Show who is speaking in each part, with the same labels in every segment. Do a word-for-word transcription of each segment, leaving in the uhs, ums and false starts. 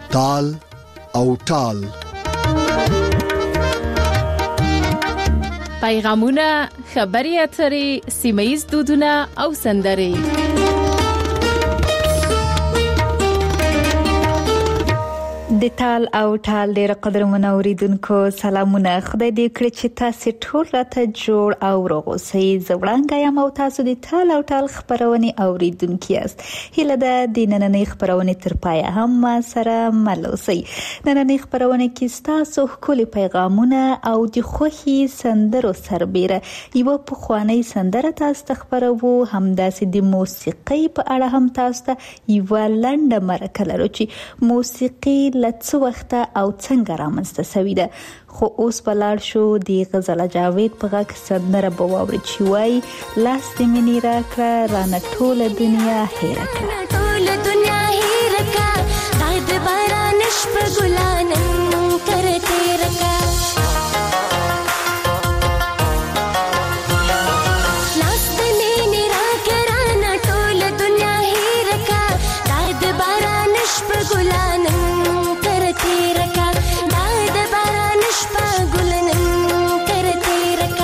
Speaker 1: تال او ټال.
Speaker 2: پیغامونه، خبري اترې، سیمه‌ییز دودونه او سندرې.
Speaker 3: د ټال او ټال ډېر قدرمن اوریدونکو سلامونه. خدای دې کړي چې تاسو ټول راته جوړ او روغ اوسئ. زوړانګه یم او تاسو د ټال او ټال خبرونه اوریدونکو یاست. هیله ده د نننۍ خبرونه تر پایه هم ما سره مل اوسئ. نننۍ خبرونه کې تاسو خپل پیغامونه او د خوخي سندرو سربېره یو په خواني سندره تاسو ته خبرو، همداسې د موسیقي په اړه هم تاسو ته یو لنډه مرکه لرو چې موسیقي څو وخت او څنګه رامنځته شوې ده. خو اوس بلار شو د غزل جاوید په غږ سندره به واوري چې وای لاس دې مینې راکړه رانه ټوله دنیا هېره کړه.
Speaker 4: ټوله دنیا هېره کړه د باران شپه ګلانن کر تېره کړه. لاس دې مینې راکړه رانه ټوله دنیا هېره کړه د باران شپه ګلانن تیرا کا دا د باران شپه ګلنن کر تیرا کا.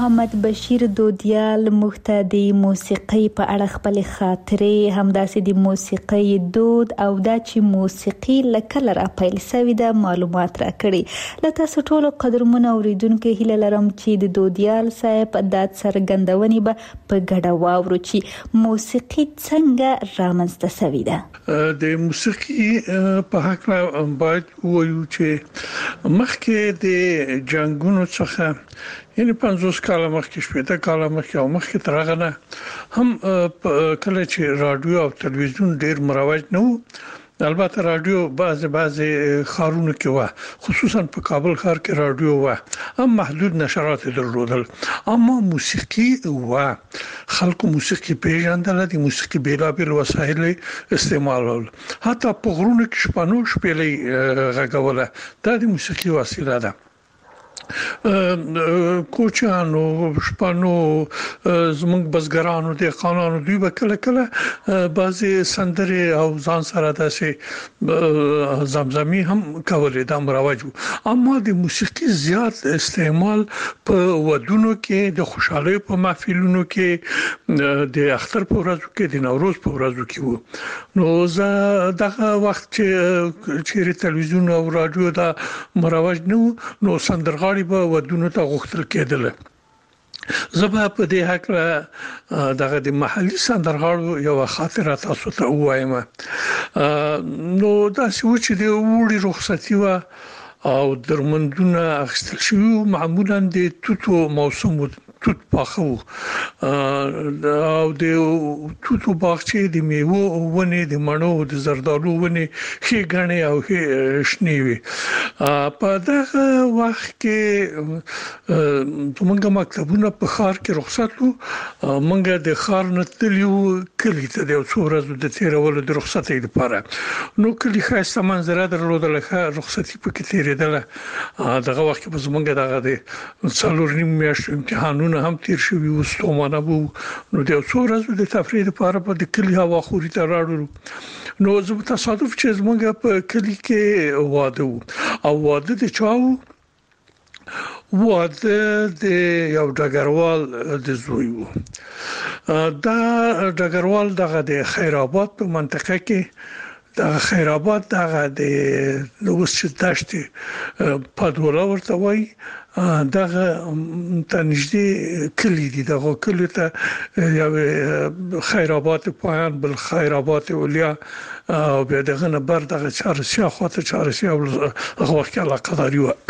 Speaker 3: محمد بشیر دودیال موږ ته د موسیقۍ په اړه خپل خاطرې همداسې د موسیقۍ دود او دا چې موسیقي لکه را پیل شوې ده معلومات راکړي. له تاسو ټولو قدرمنو اوریدونکو هیله لرم چې د دودیال صاحب د څرګندونې به په ګډه واورو چې موسیقي څنګه رامنځته شوې ده.
Speaker 5: د موسیقي په حق باید وایو چې مخکې د جنگونو څخه یعنی پنځوس کاله مخکې شپږ کاله مخکې او مخکې تر هغه نه هم کله چې رادیو او تلویزیون ډیر مروج نه وو. البته رادیو بعض بعض خارونو کې و خصوصا په کابل ښار کې رادیو و هم محدود نشرات درلودل اما موسیقي و خلکو موسیقي پیژندل دي موسیقي بیلابیل وسایل استعمالول حتی په غرونو کې شپانو شپېلې غږوله دا د موسیقي وسیله ده. کوچانو شپانو زمونږ بزګرانو د قانونو دوی به کله کله بعضي سندري او ځان سره داسې زمزمي هم کولې د امرواجو اما د موسیقي زیات استعمال په ودونو کې د خوشحالۍ په محفلونو کې د اختر په ورځو کې د نوروز په ورځو کې وو. نو زه دغه وخت چې چې تلویزیون او رادیو دا مروج نه نو سندرغاړي به ودونو ته غوښتل کېدل. زبا په دې حق دغه د محلي سندرغاړو یو خاطره تاسو ته وایم. نو دا چې د وړي رخصتي و او درمندونه اخیستل شوی معمولا د توتو موسم توت پاخو او د توتو باغچې د میوه ونې د مڼو د زردالو ونې هي غنې او هي شنې وي. په دغه وخت کې موږ مکتبونه په ښار کې رخصت وو موږ د ښار نه تلو کلی ته د څو ورځې د تیرولو د رخصتۍ لپاره نو کلی خاصه منظره درلودل رخصتي پکې تیرېدله. دغه وخت په زمونږ دغه د څلور نیم میاشتو امتحانونه هم تیر شوی و ستومانه وو نو د څو ورځې د تفریح لپاره په د کلی هوا خوري ته راړو نو زه تصادف چې زمونږ په کلی کې واده وو او واده د چاو واده د یو ډګروال د زوی وو. دا ډګروال دغه د خیرآباد په منطقه کې د خیرآباد دغه د اوس چې دشت پادوله ورته وای دغه تنجدي کلی دي دغه کلی ته یو خیرآباد پایان بل خیرآباد ولیا او به دغه نه بر دغه چارسیا خاطر چارسیا هغه وخت علاقه داری و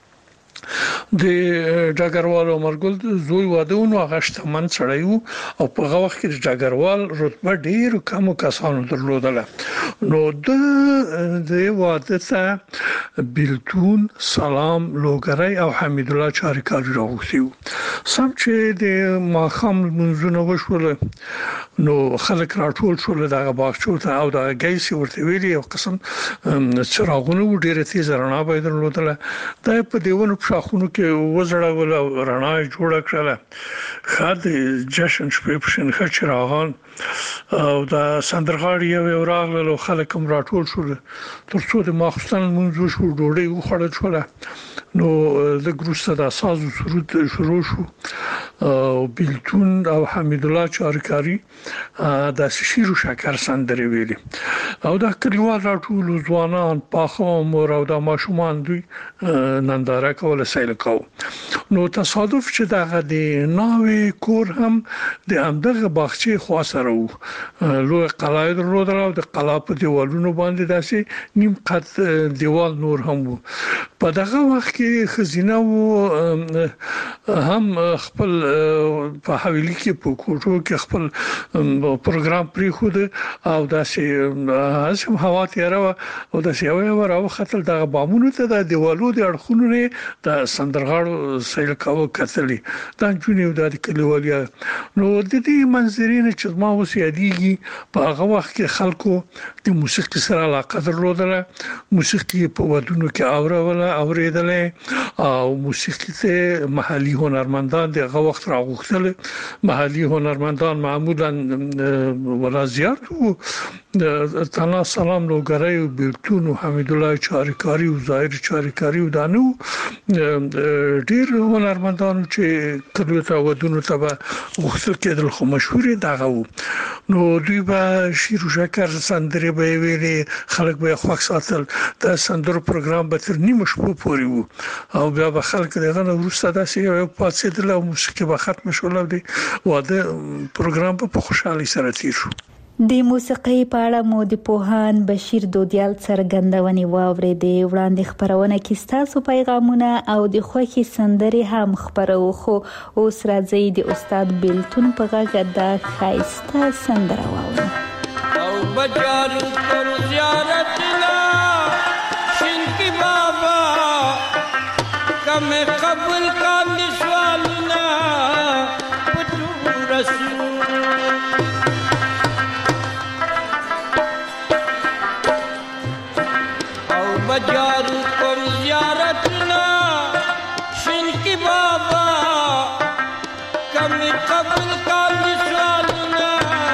Speaker 5: د ډګروال عمرګل زوی واده هغه شتمن سړی وو او په هغه وخت کې د ډګروال رتبه ډیر کم کسانو درلودله. نو د واده ته بیلتون سلام لوګری او حمید الله چاریکاری راغوښتي سم چې د ماخام منځونه وشول نو خلک راټول شول دغه باغچو ته او دغه ګیسي ورته ویلي یو قسم څراغونه ډیره تیز رڼا به درلودله دا په دیونو شاخونو کې وزړول او رڼا جوړه کړله خاطر جشن شپې په شن خچراغان او دا سندرغاړي یو راغله خلک هم راټول شول ترڅو د ماخستان منځو شو ډوډۍ وخوړل شو نو د ګروسته د ساز او سرود شروع شو او بیلتون او حمید الله چارکاری د شیر او شکر سندري ویلي او دا کلیوال راټول ځوانان پاخه مور او د ماشومان دوی ننداره کوله سیل کو. نو تصادف چې دغه د ناوې کور هم د همدغه باغچې خوا سره وو لوی قلعه درلودل او د قلعه په دیوالونو باندې داسې نیم قد دیوال نور هم وو. په دغه وخت کې خزینه وو هم خپل په حویلی کې په کوټو کې خپل پروګرام پری خو او داسې هم هوا تیاره او داسې یو راو خطر دغه بامونو ته د دیوالو د اړخونو نه د سندرغاړو سیل کاوه کتلی دا جونیو د کلیوالیا نو د دې منظرې نه چې ما اوس یادېږي په هغه وخت کې خلکو د موسیقي سره علاقه درلودله، موسیقي په ودونو کې اوروله اوریدله او موسیقي ته محلي هنرمندان دغه وخت راغوښتل. محلي هنرمندان معمولا ولازیات او تنا سلام لوګری او بیلتون او حمید الله چاریکاری او ظاهر چاریکاری او دانو ډیر هنرمندان چې کلو ته ودونو ته غوښتل کېدل خو مشهور دغه وو. نو دوی به شیر و شکر سندرې به ویلې، خلک به خوښ ساتل. د سندرو پروګرام به تر نیمه شپه پورې وو او بیا به خلک دغه نه وروسته داسې یو پاتېدل او موسیقي به ختم شول او د واده پروګرام په خوشحالي سره تیر شو.
Speaker 3: د موسیقي په اړه مو د پوهان بشیر دودیال څرګندونې واورېدې. وړاندې خبرونه کې ستاسو پیغامونه او د خوښي سندرې هم خبرو، خو اوس راځي د استاد بیلتون په غږ د ښایسته سندره واورو.
Speaker 6: او بجار پر زیارت لا شینکی بابا کم قبل کاند سوالنا پتو رسول بجار پر زیارت نا شینکی بابا کم قبل کا مثال نا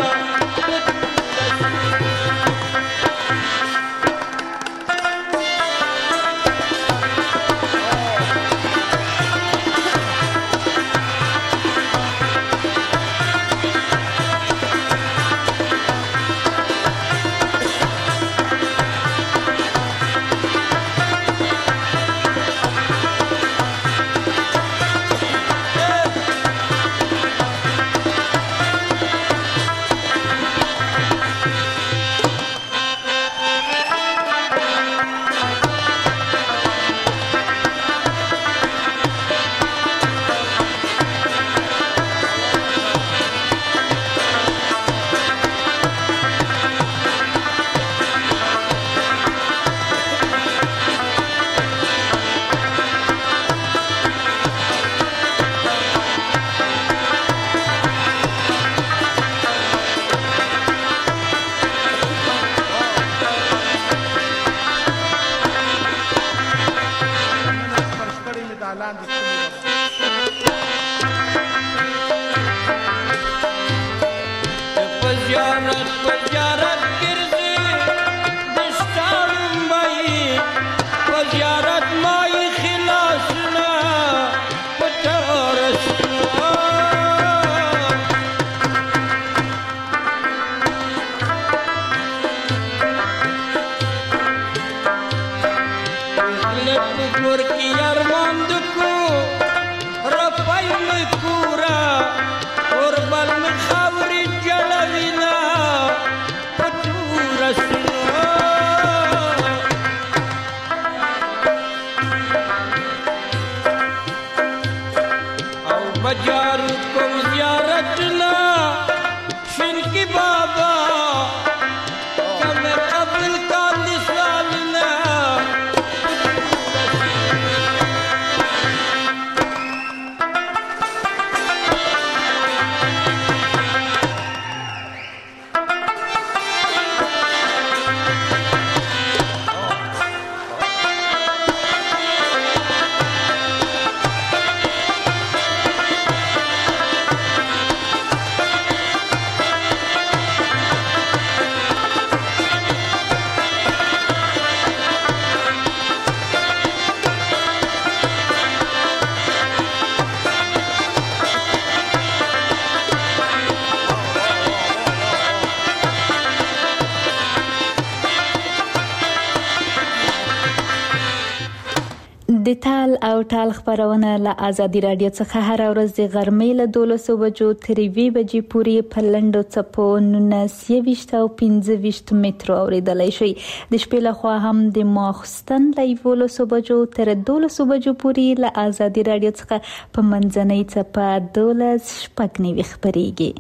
Speaker 3: د تال او ټال خبرونه له آزادي رادیو څخه هر ورځ د غرمې له دولسو بجو تر یوې بجې پورې په لنډو څپو نولس یویشت او پنځه ویشت مترو اورېدلی شئ. د شپې لخوا هم د ماخوستن له یولسو بجو تر دولسو بجو پورې له آزادي رادیو څخه په منځنۍ څپه دولس شپږ نوي خپرېږي.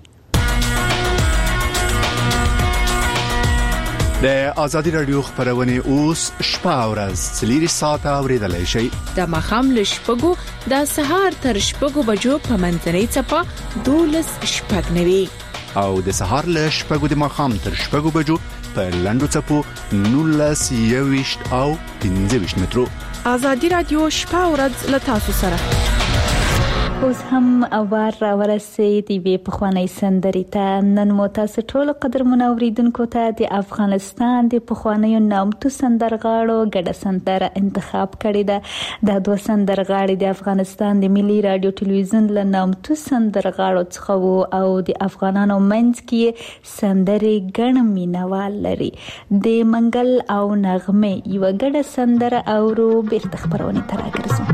Speaker 1: د آزادی رادیو خبرونه اوس شپه او ورځ څلور ساعته اوریدلای شئ.
Speaker 2: د مخام له شپږو د سهار تر شپږو بجو په منځنۍ څپه دولس شپږ نوي.
Speaker 1: او د سهار له شپږو د ماښام تر شپږو بجو په لنډو څپو نولس یویشت او پنځه ویشت مترو.
Speaker 7: ازادي رادیو شپه او ورځ له تاسو سره.
Speaker 3: اوس هم اوار را ورسید دی په خوانی سندري ته. نن مو تاسو ټول قدر منوریدونکو ته د افغانستان د پخوانیو نامتو سندرغاړو ګډه سندره انتخاب کړې ده. دا دوه سندرغاړي د افغانستان د ملي رادیو ټلویزیون له نامتو سندرغاړو څخه وو او د افغانانو منځ کې سندري ګڼ مینوال لري. د منګل او نغمه یو ګډه سندره اورو بیرته خبرونه تر راګرځو.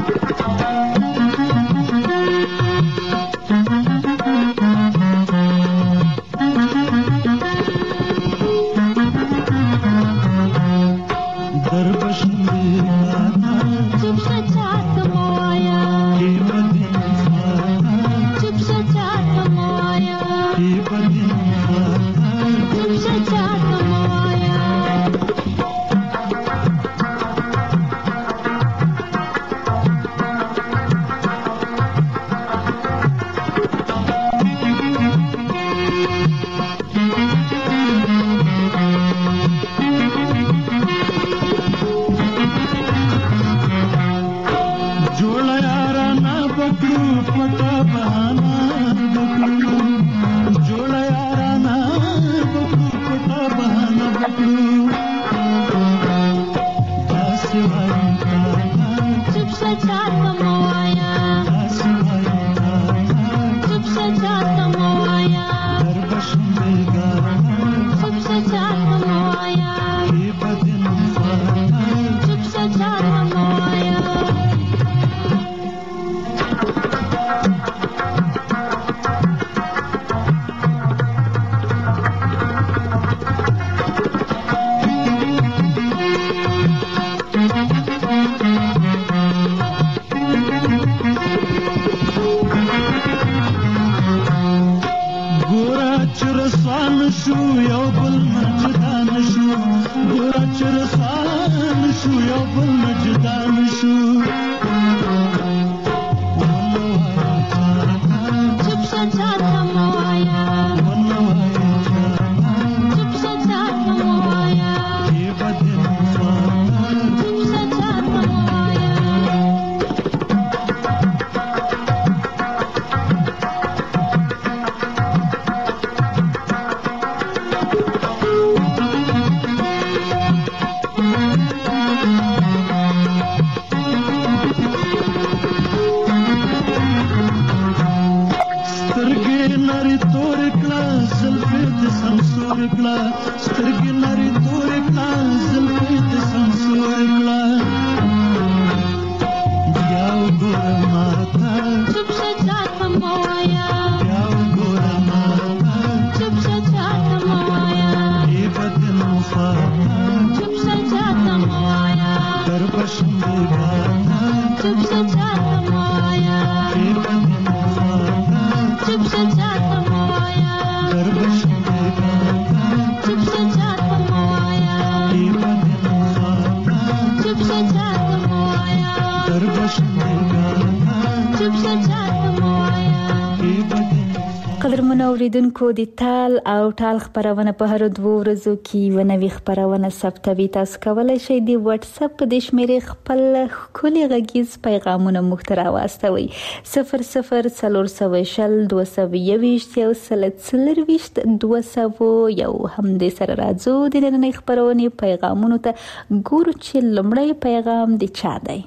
Speaker 3: اوریدونکو د تال او ټال خبرونه په هر دوه ورځو کې ونوي خبرونه ثبتوي. تاسو کولای شئ د واتس اپ په د شمیرې خپل خولي غږیز پیغامونه مخترا واستوي صفر صفر څلور سوه شل دوه سوه یویشت یو سل څلور ویشت دوه سوه یو. هم د سره راځو د نننۍ خبرونه پیغامونو ته ګورو چې لمړی پیغام د چا دی.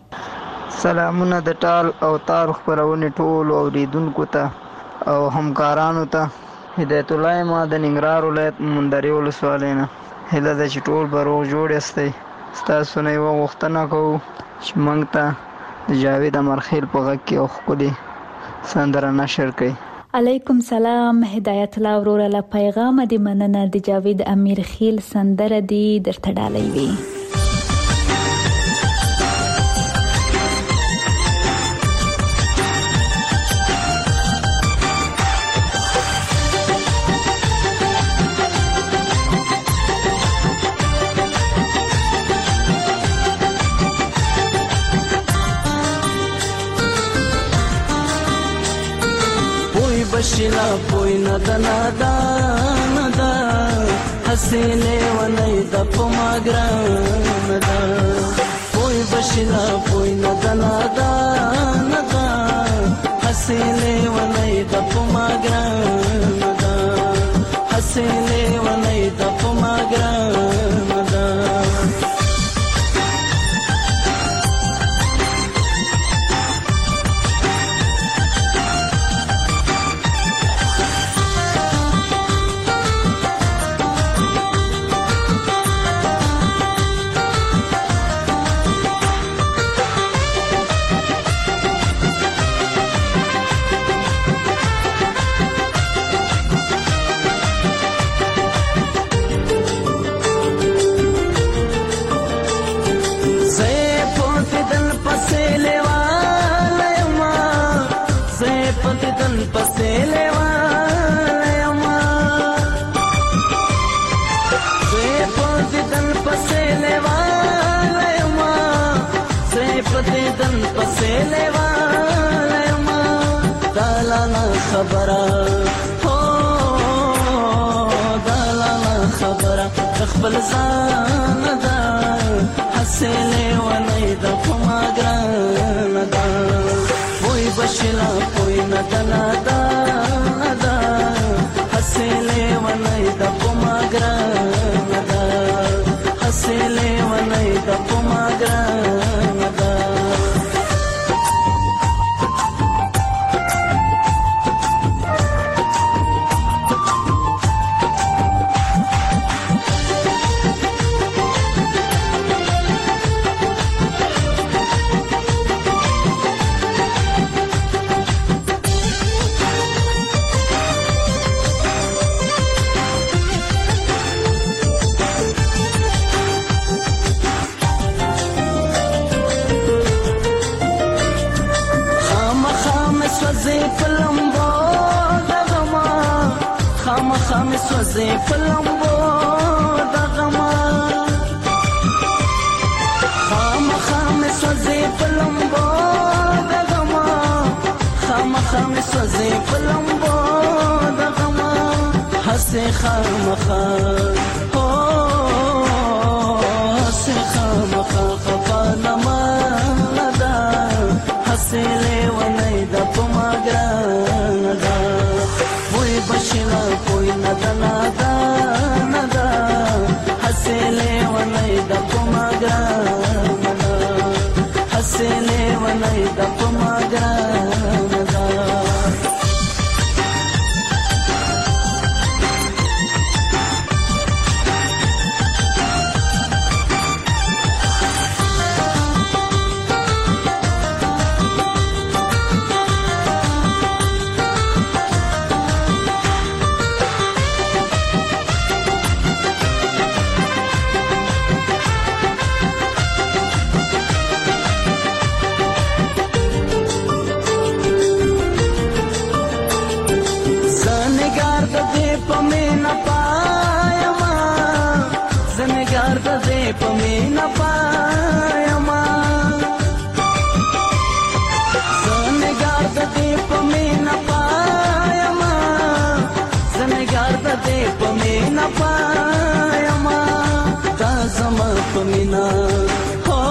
Speaker 8: سلامونه د ټال او تال خبرونه ټول اوریدونکو ته او همکارانو ته. هدایت الله ما د ننګرهار ولایت مندري ولسوالۍ نه. هیله ده چې ټول به روغ جوړ یاستئ. ستاسو نه یوه غوښتنه کوو چې موږ ته د جاوید امرخیل په غږ کې یو ښکلې سندره نشر کړئ.
Speaker 3: علیکم سلام. هدایت الله وروره له پیغامه د مننه. د جاوید امرخیل سندره دی درته ډالۍ وي.
Speaker 9: بشلا پوی نه د نادان ده هسې لیونۍ ده په ما ګرانه ده پوی بشلا پوی نه د نادان ده هسې لیونۍ ده په ما ګرانه ده هسې لیونۍ ده په ما ګرانه ده خبره هو دلاله خبره خپل ځان ده هسې لیونۍ ده په ما ګرانه ده وای بشلا پوی نه ده نادانه ده هسې لیونۍ ده په ما ګرانه ده هسې لیونۍ ده په ما ګرانه ده سوزي فلمبو دغما خام خام سوزي فلمبو دغما خام خام سوزي فلمبو دغما حسي خام خام هو حسي خام خام خفانا ما لدا حسي ليوني دا پما گرانا دا وي بشلا کوئی ندا ندا ندا حسي ليوني دا پما گرانا دا حسي ليوني دا پما گرانا دا پمینا پایما زنګار د دې پمینا پایما زنګار د دې پمینا پایما دا زما پمینا هو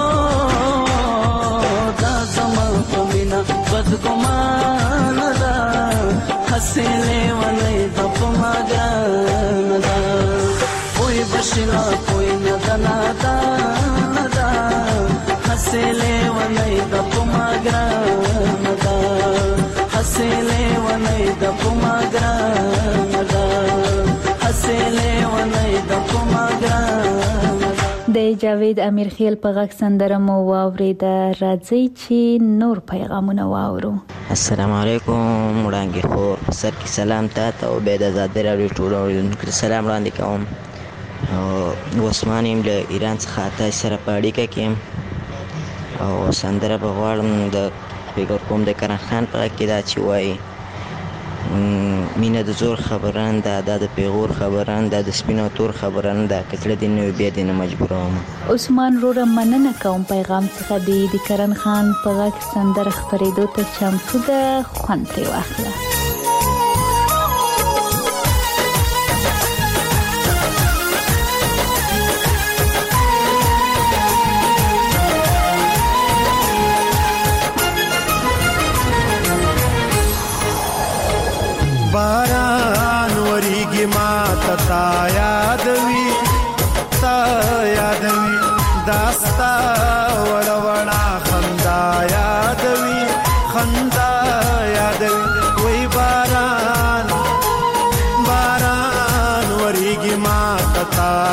Speaker 9: دا زما پمینا بدګمان دا حسله ولې د پماګان دا وای بشلا کوئی ندا ندا ندا حسله ونی د پماګان دا حسله ونی د پماګان دا حسله ونی د پماګان
Speaker 3: د جاوید امیرخیل په غږ سندره مو واورېده. راځئ چې نور پیغامونه واورو.
Speaker 10: السلام علیکم وړاندې خور سر کې سلام تاسو او به د آزادۍ راډیو ټول اوریدونکو سلام وړاندې کوم. عثمان یم له ایران څخه تاسو سره په اړیکه کې یم او سندره به غواړم د فکر کوم د کرن خان په کې دا چې وایي مینه د زور خبران ده دا د پیغور خبران ده د سپینو تور خبران ده کتل دین نو بیا دین مجبوروم.
Speaker 3: عثمان روره مننه کوم پیغام څخه دی د کرن خان په غږ سندره خبرېدو ته چمتو ده خوند ترې واخله.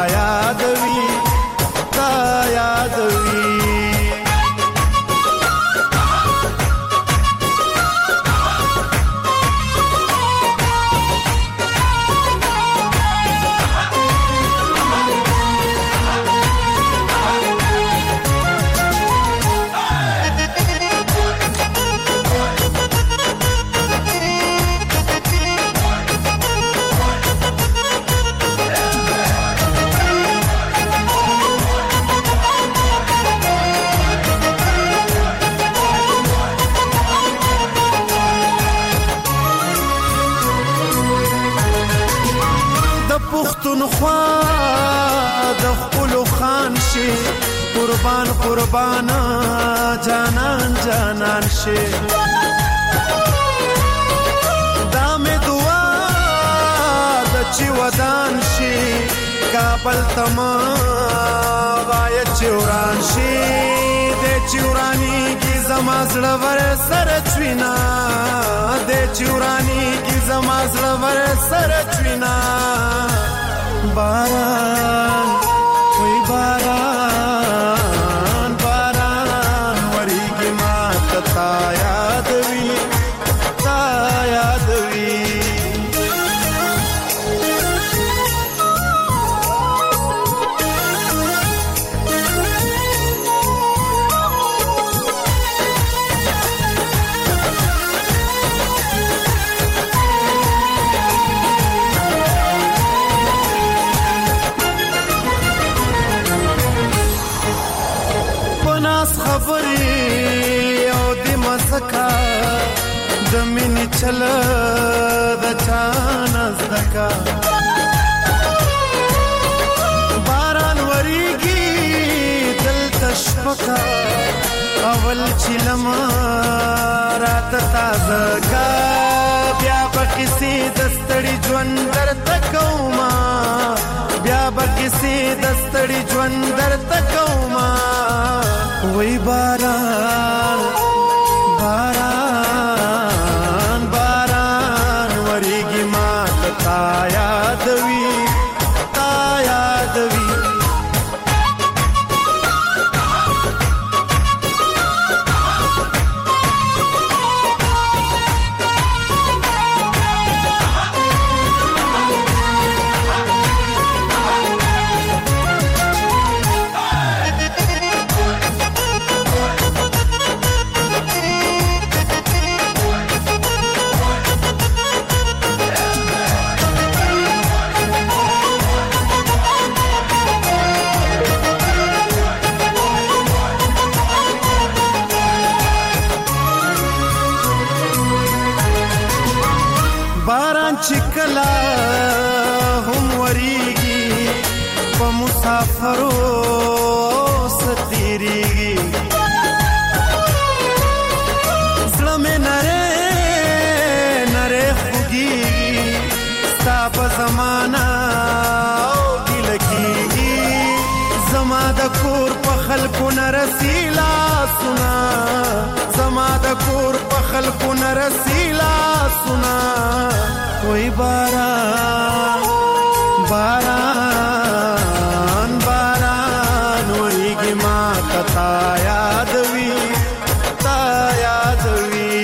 Speaker 1: یادوي تا یادوي
Speaker 11: پښتونخوا د خپل خان شي قربان قربان جانان جانان شي دا مې دعا د چې ودان شي کابل تما وای چوران شي د چورانی کی زما زړه ور سره چوینا د چورانی کی زما زړه ور سره چوینا باران وی باران باران وریږي ما تا یادوي تا یادوي خبري او د مسکا د مینې چل د چان زدکا باران وریږي دل تشپکا اول چلم رات تازه کا بیا بکسی دستړي ژوند درته کوما بیا بکسی دستړي ژوند درته کوما وی باران باران باران وریږي ما تا یادوي تا یادوي چکلا هم وریږي په مسافرو ستیریږي زړه مې نره نره خوږیږي ستا په زمانه او ګیله کېږي زما د کور په خلکو نه رسي لاسونه زما د کور په خلکو نه رسي لاسونه وی باران باران باران وریږي ما تا یادوي تا یادوي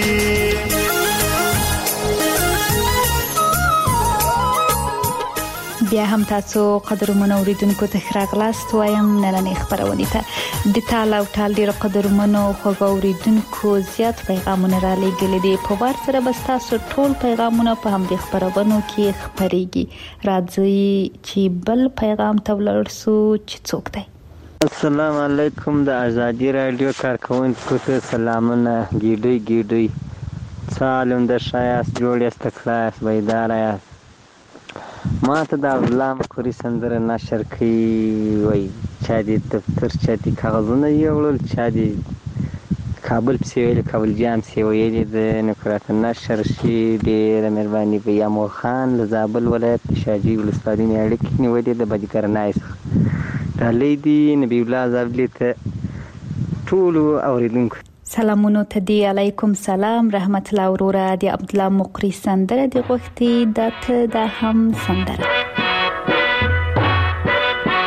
Speaker 3: بیا هم تاسو قدرمنو اوریدونکو ته ښه راغلاست وایم نننۍ خپرونې ته د تال او ټال ډېرو قدرمنو خوږو اوریدونکو زیات پیغامونه را لېږلي دي په وار سره به ستاسو ټول پیغامونه په همدې خپرونو کې خپرېږي راځئ چې بل پیغام ته ولاړ شو چې څوک دی
Speaker 8: السلام علیکم د ازادي رادیو کارکوونکو ته سلامونه ګیډۍ ګیډۍ سالم د شایست جوړ یاست کلاس بیدار یاست ما ته د غلام کوري سندره نشر کوي وای چا دې دفتر چا دې کاغذونه یوړل چا دې کابل پسې ویل کابل جام پسې ویل د نکرات نشر شي ډېره مهرباني به یامو خان له زابل ولایت شاجي ولسوالۍ نه اړیکې نیولې د بدکرنای څخه ډالۍ دي نبی الله زابلي ته ټولو اوریدونکو
Speaker 3: سلامونو ته دی علیکم سلام رحمت الله وروره د عبد الله مقری سندره د غوښتي د ته د هم سندره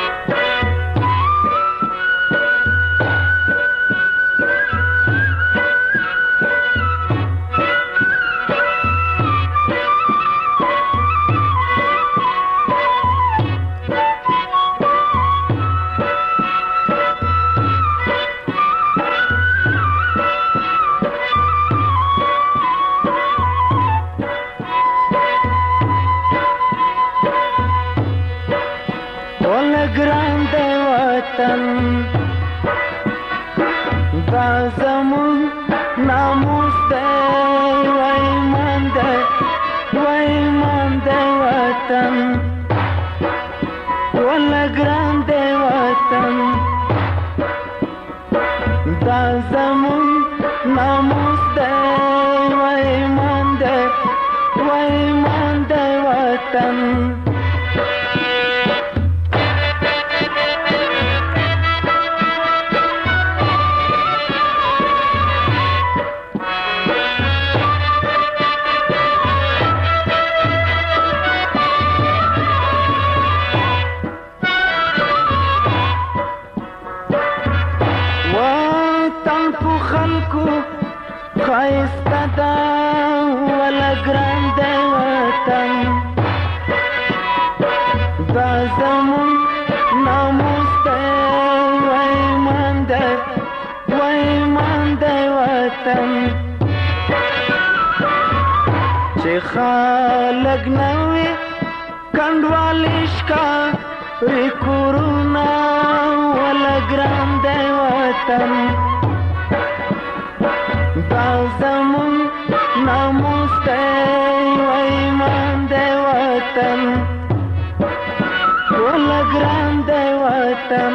Speaker 9: ګران دی وطن دا زمون ناموس دی وای مان دی وای مان دی وطن ولا ګران دی وطن دا زمون ناموس دی وای مان دی وای مان دی وطن خایسته دا ولا ګران دی وطن دا زمون ناموس دی وای مان دی وای مان دی وطن چې خلک نه وي کنډوالې ښکاري کورونه ولا ګران دی وطن دا زمون ناموس دی وای مان دی وطن ولا ګران دی وطن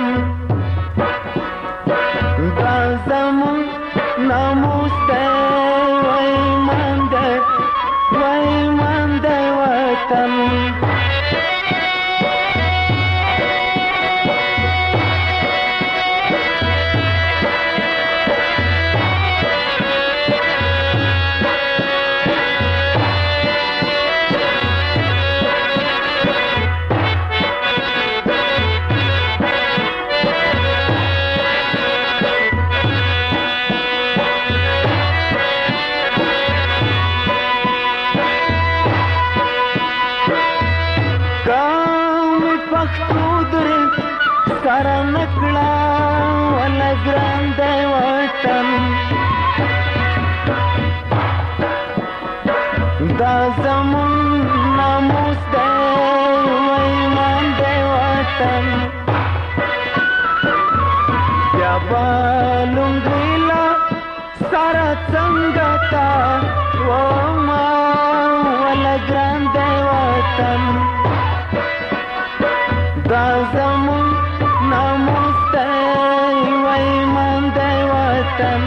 Speaker 9: دا زمون ناموس دی وای مان دی وای مان دی وطن سره نکړه ولا ګران دی وطن دا زمون ناموس دی وای مان دی وطن بیا به لونګۍ له سره څنګه تا وما ولا ګران دی وطن دا زمون ناموس دی وای مان دی وطن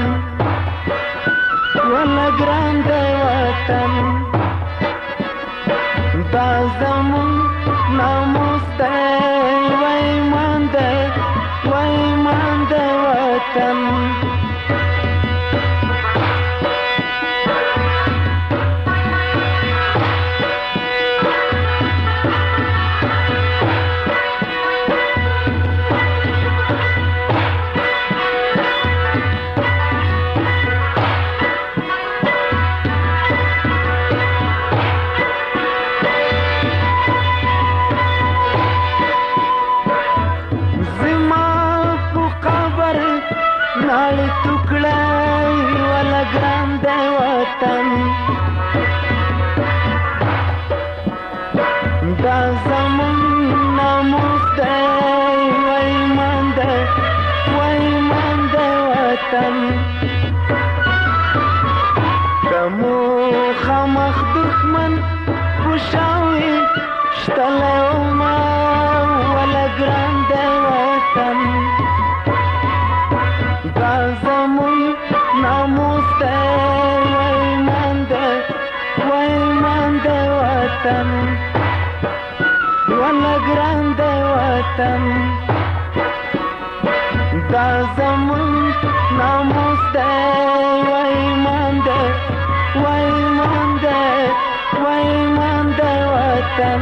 Speaker 9: ولا ګران دی وطن دا زمون ناموس دی وای مان دی وای مان دی وطن ناړې ټوکړه ولا ګران دی وطن دا زمون ناموس دی وای مان دی وای مان دی وطن که مو خامخ دښمن خوشاوي شتلی وما ولا ګران دی وطن دا زمون ناموس دی وای مان دی وای مان دی وطن ولا ګران دی وطن دا زمون ناموس دی وای مان دی وای مان دی وای مان دی وطن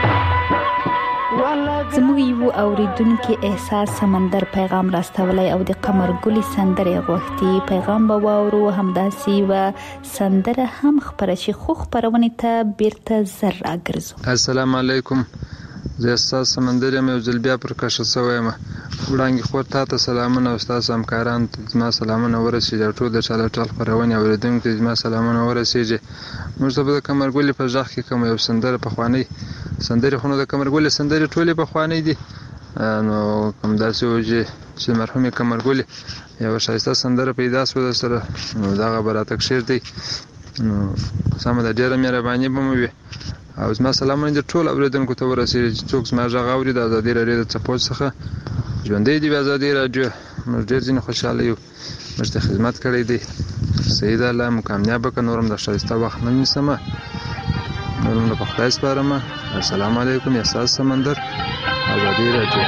Speaker 3: زموږ یو اوریدونکو احساس سمندر پیغام راستولی او د قمر ګلی سندره غوښتي پیغام به واورو همداسي و سندره هم خبره شي خو خبرونه ته بیرته زر راګرځو.
Speaker 12: السلام علیکم زه احساس سمندر یم یو ځل بیا پر کښه شوی یم وړاندې خو ته ته سلامونه او تاسو همکاران زما سلامونه ورسیږي ټول د چاله ټال خبرونه اوریدونکو زما سلامونه ورسیږي موږ ته د قمر ګلی په ځخ کې کوم یو سندره په خوانی سندره خو نو د قمر ګلی سندره ټوله په خوانی دي نو کوم داسې و چې مرحومې قمرګلې یوه ښایسته سندره پیدا شوه در سره، نو دغه به راته کښېږدئ. نو سمه ده، ډېره مهرباني به مو وي. او زما سلامونه دې ټول اورېدونکو ته ورسېږي چې څوک زما غږ اوري د ازادي راډیو د څپو څخه. ژوندی دې وي ازادي راډیو. موږ ډېر ځینې خوشحاله یو، موږ ته خدمت کړی دی. صحیح ده، الله مو کامیابه کړه. نور هم د ښایسته وخت نه نیسمه، نور هم د په خدای سپارمه. السلام علیکم. یا ستاسو سمندر، ازادي راډیو.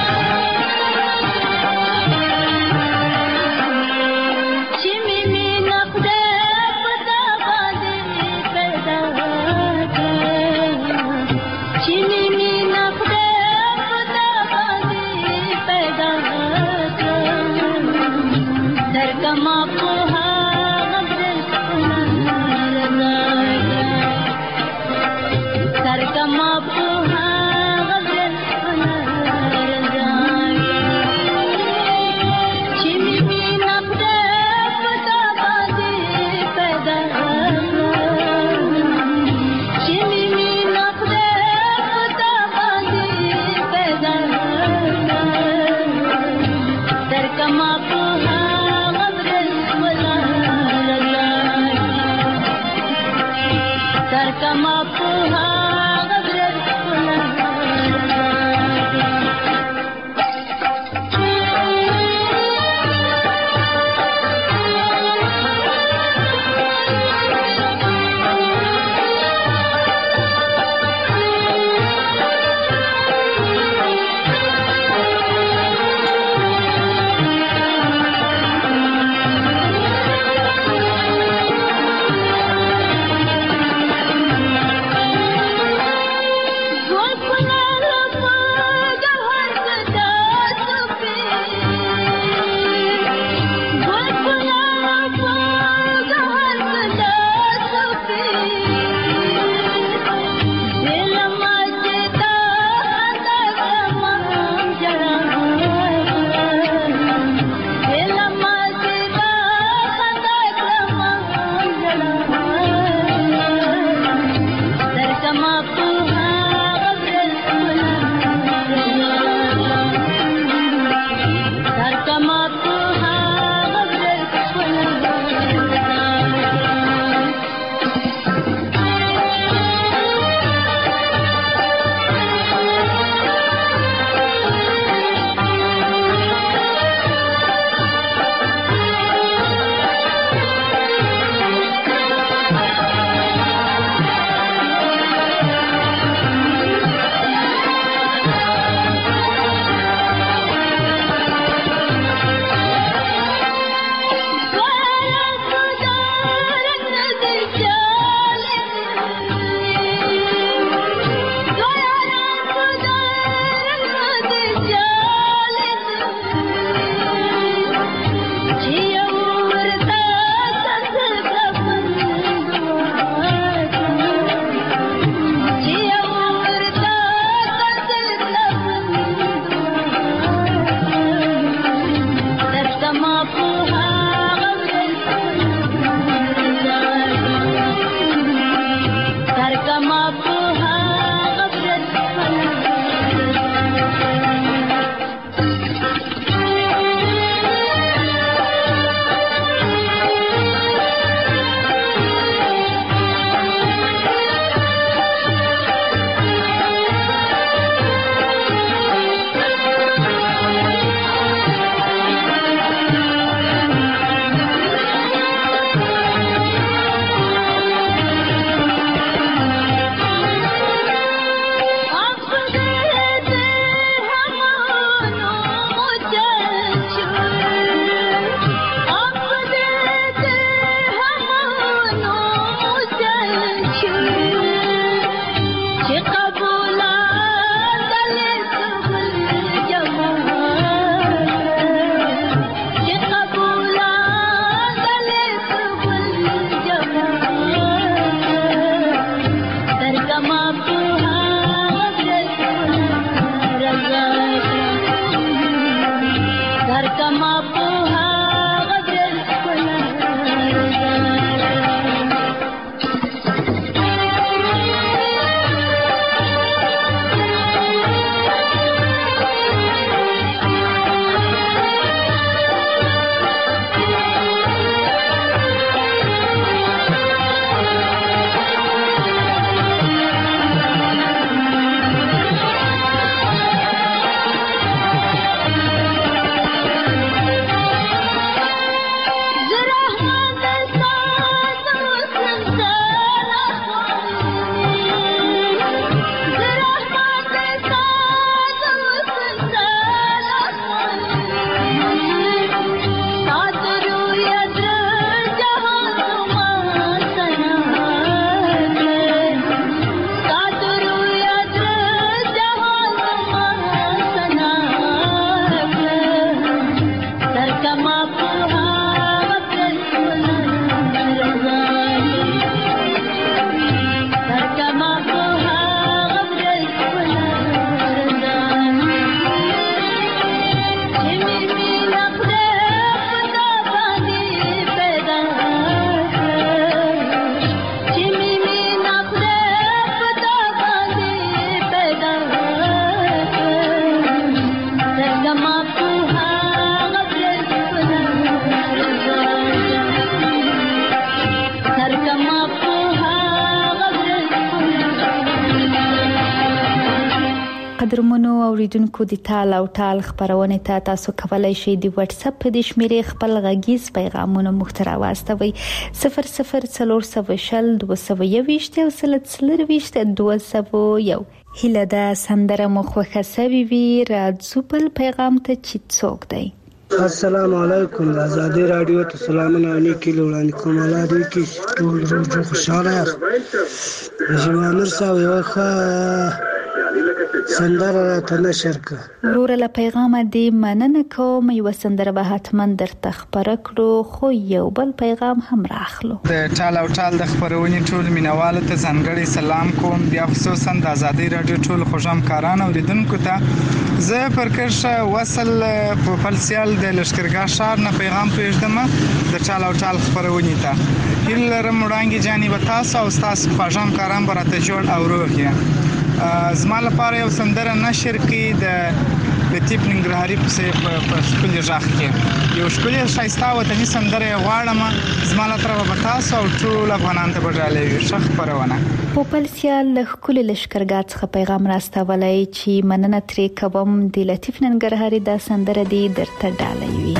Speaker 3: اوریدونکو د تال او ټال خبرونه ته تاسو کولای شئ د واتس اپ په د شمیرې خپل غږیز پیغامونه مخترا واستوي صفر صفر څلور سوه شل دوه سوه یوویشت او څلور دوه سوه یو. هله دا سندره مخوخه سوي وی راځو بل پیغام ته چې څوک دی.
Speaker 13: السلام علیکم. آزادی رادیو ته سلامونه علیکم وړاندې کوم. الله دې کې ټول روز خوشاله یاست. جمانر صاحب یو ښه سندره راته نشر کړه.
Speaker 3: وروره له پیغامه دې مننه کوم. یو سندره به حتما درته خبره کړو خو یو بل پیغام هم راخلو.
Speaker 14: د ټال او ټال د خبرونې ټول مینوالو ته ځانګړي سلام کوم. بیا خصوصا د آزادی رادیو ټول خوشم کاران اوریدونکو ته زه پر کرشه وصل په فلسیال د لشکرګاه شهر نه پیغام پېژدم د ټال او ټال خبرونې ته. هیله لرم وړاندې جاني به تاسو او تاسو خوشم کاران برته جوړ او روغ یې. زما لپاره یو سندره نشر کې د لطیف ننګرهاري په ښکلي غږ کې یو ښکلي ښایسته وطني سندره غواړم. زما له طرفه به تاسو او ټول افغانانو ته به ډالۍ وي. ښه خپرونه.
Speaker 3: پوپل سیال له ښکلي لښکرګاه څخه پیغام راستولی چې مننه ترې کوم. د لطیف ننګرهاري دا سندره دې درته ډالۍ وي.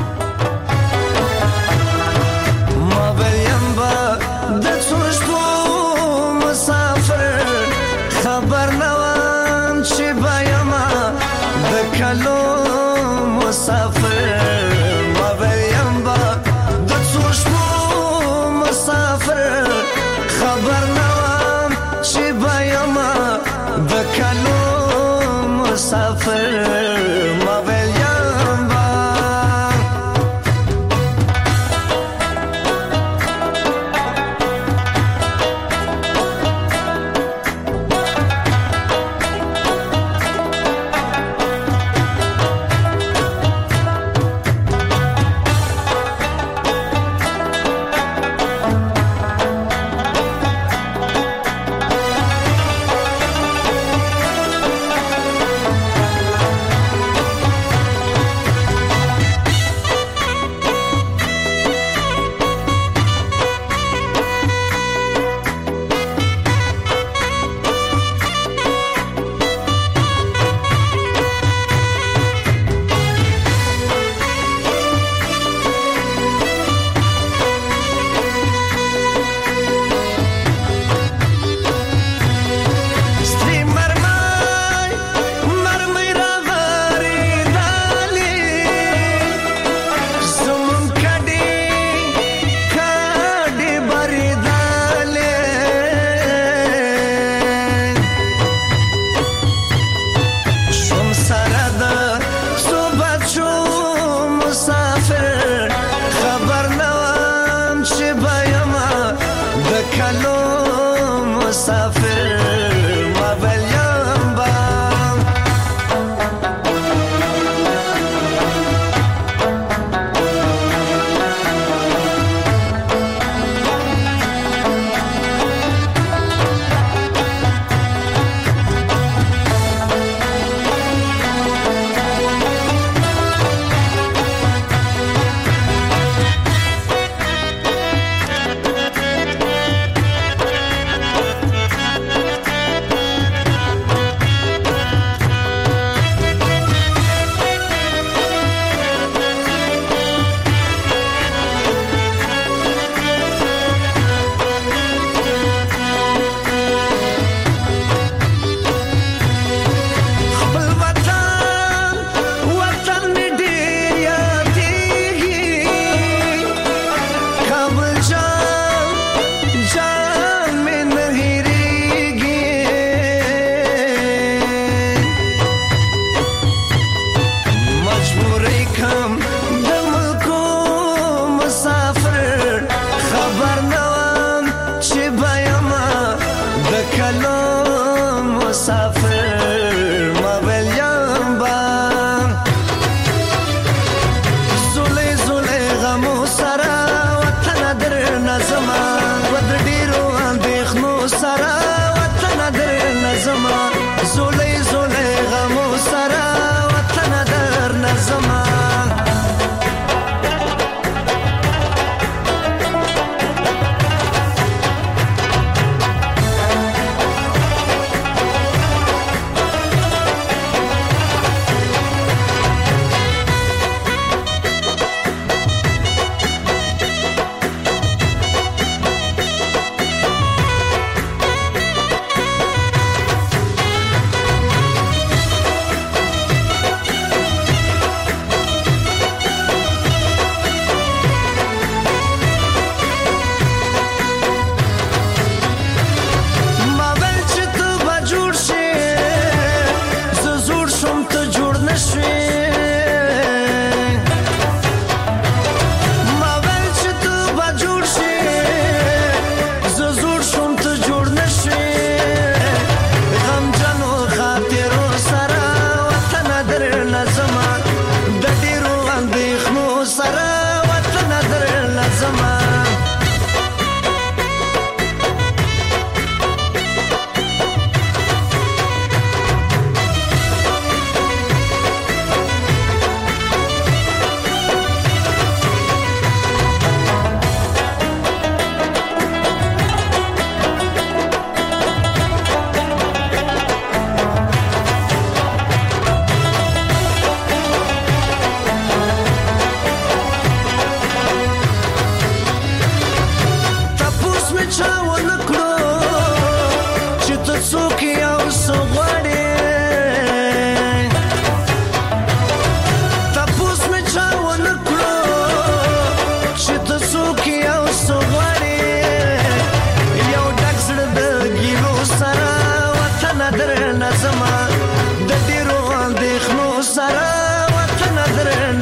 Speaker 9: خبر نوام چې بایم د کلو مسافر ما ویم با د څو شپو مسافر خبر نوام چې بایم د کلو مسافر ما ویم با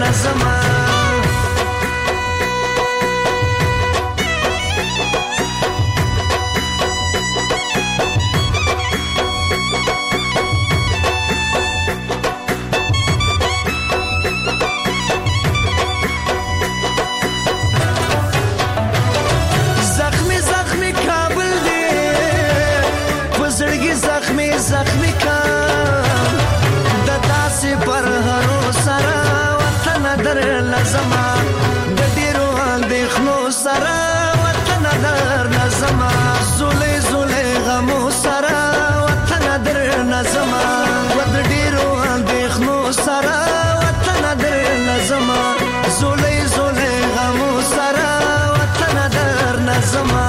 Speaker 11: لزما زخمی زخمی کابل دی پزړګي زخمی زخمی کا د داسې پر هرو سره وطن در لزما د ډیرو اندېښنو سره وطن در لزما زولې زولې غمو سره وطن در لزما و د ډیرو اندېښنو سره وطن در لزما زولې زولې غمو سره وطن در لزما.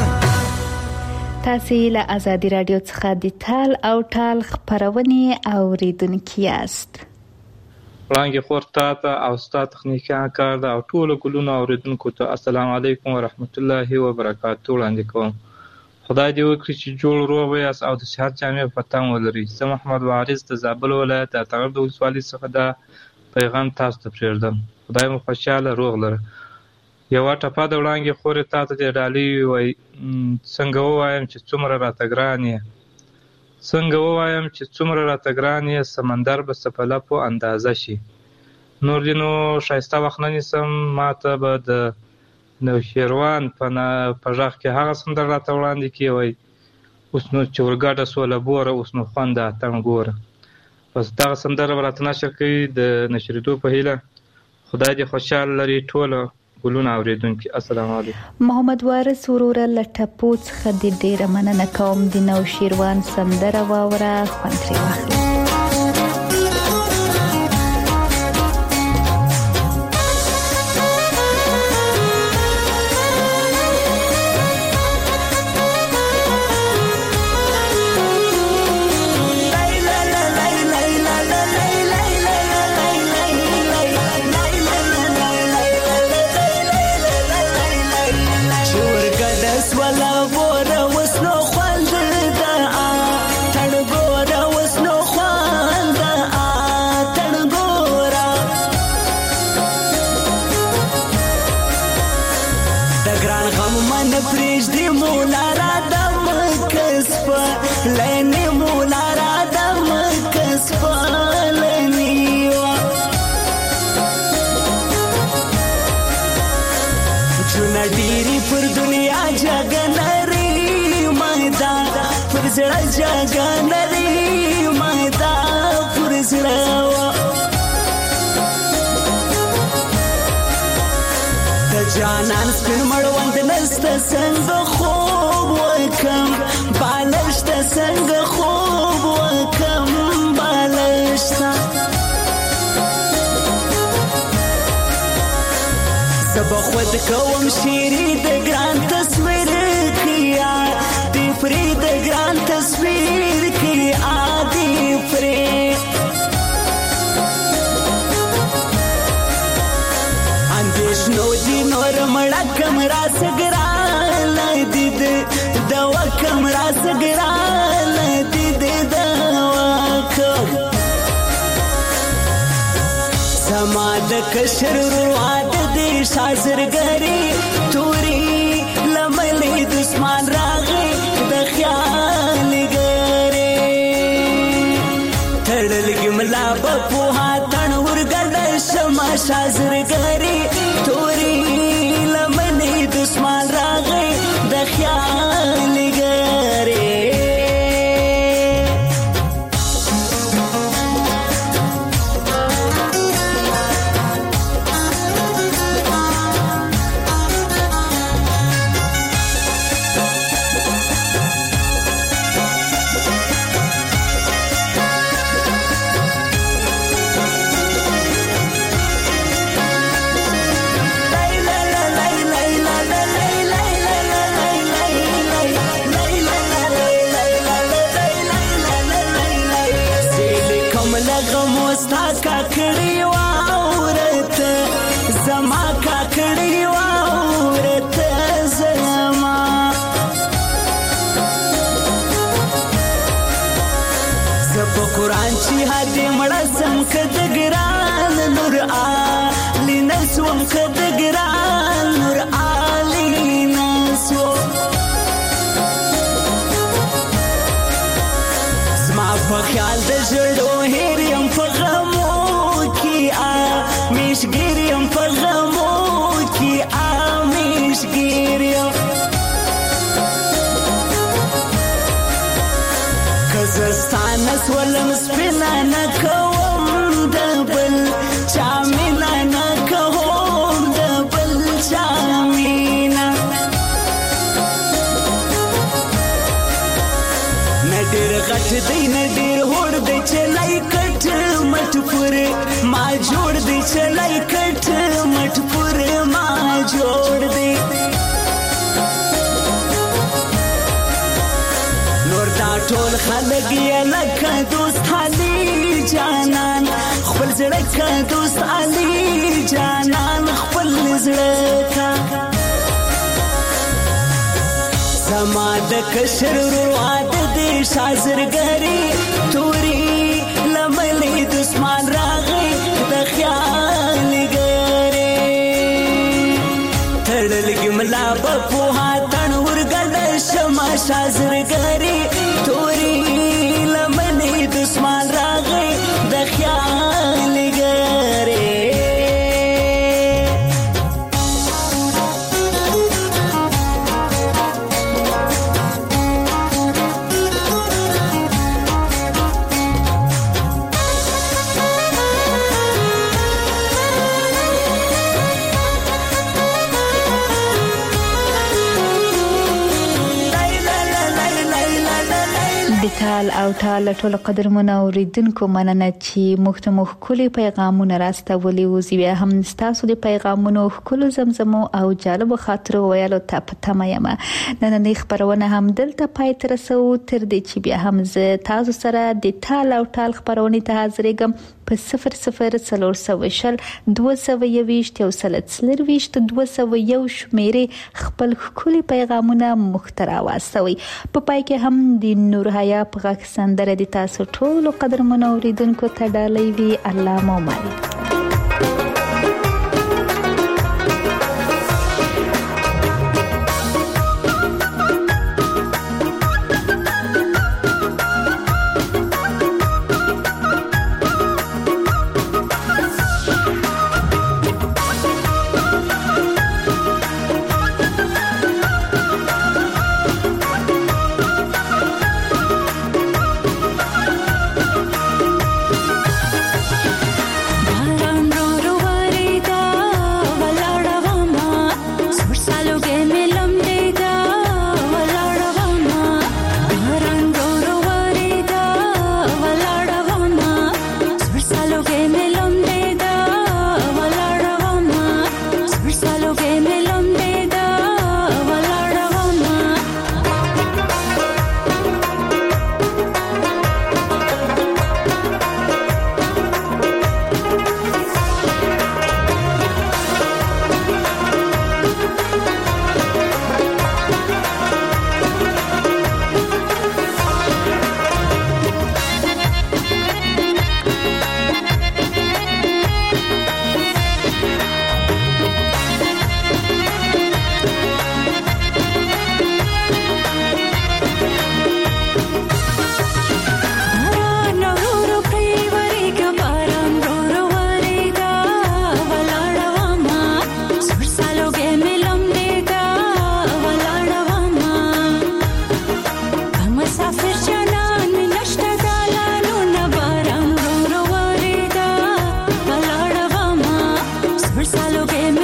Speaker 3: تاسو له آزادي رادیو څخه د ټال او ټال خبرونه اوریدونکي یاست.
Speaker 15: وړاندې خور تاسو او ستاسو تخنیکان کار دا او ټول ګلونو اوریدونکو ته السلام علیکم ورحمت الله وبرکاتہ وړاندې کوم. خدای دې وکړي چې جوړ روغ ویاست او د صحت جامع په تم ولري. زه محمد وارث د زابل ولایت د اتغر د ولسوالۍ څخه دا پیغام تاسو ته پرېږدم. خدای مو خوشاله روغ لره. یوه ټپه د وړانګې خورې تا ته دې ډالۍ ووایي څنګه ووایم چې څومره راته ګران یې څنګه ووایم چې څومره راته ګران یې سمندر به څه په لپو اندازه شي. نور دې نو ښایسته وخت نه نیسم ما ته به د نوشیروان په غږ کې هغه سندره راته وړاندې کړي وایي اوس نو چې ورګډه سوله بوره اوس نو خوند د اتڼ ګوره. بس دغه سندره به راته نشر کوي د نشرېدو په هیله. خدای دې خوشحال لري ټوله ګلونه اوریدونکي. السلام علیکم.
Speaker 3: محمد وارث وروره له ټپو څخه د ډیره مننه کوم. د نوشیروان سندره واوره خوند ترې واخلئ.
Speaker 11: ډیری پر دنیا جګنری مایدا پر زړه جګنری مایدا پر زړه د جانان سپین مړوند نست څنګه خوب وکم بالشت څنګه خوب وکم بالشت سبا خود کوم شیری د ګران تصویر کیا دی فری د ګران تصویر کیا دی فری اندیش نو دی نور مړه کمرا سګرا لدی دوا کمرا سګرا لدی دوا کم سما د کشر رواد شازرګری توري لملې دسمان راغې د خیال ګره تړل ګملا په پوها تن ورګل شما شازرګری توري لملې دسمان راغې د خیال ګره
Speaker 9: شوم کد ګران نور علی نسو زما په خیال د ژړو هېریم په غمو کې میشګیریم په غمو کې میشګیریم زستانه سولم سپینا نه کوم د بل چا مینا نه کوم د بل چا مینا نه ډېر غټ دی نه ډېر هوړ دی چې لای کټ مټ پورې ما جوړ دی چې لای کټ مټ پورې ما جوړ دی ټول خلک یې لکه دوست علي جانان خپل زړه که دوست علي جانان خپل زړه که زما د کشر ورواده دې شازرګري توري لملې دسمان راغی د خیال ګرې تړلګ ملا په پوها تن ورګل شما شازرګري توري لمنې دسمان راغی د خیال ګرې
Speaker 3: د ټال او ټال ټول قدرمنو اوریدونکو مننه چې مخته مخ کلی پیغامونه راستولي او زیبه هم تاسو د پیغامونو خلو زمزمو او جالب خاطر ویلو ته پته یم نن نه خبرونه هم دلته پای تر سو تر دې چې بیا هم زه تاسو سره د ټال او ټال خبرونه ته حاضرېږم په صفر صفر څلور سوه شل دوه سوه یوویشت یو سل څلرویشت دوه سوه یو شمیرې خپل ښکلي پیغامونه مخترا واستوي په پای کې هم د نور حیا په غږ سندره د تاسو ټولو قدرمنو اوریدونکو ته ډالۍ وي الله مو مل
Speaker 4: Salo que me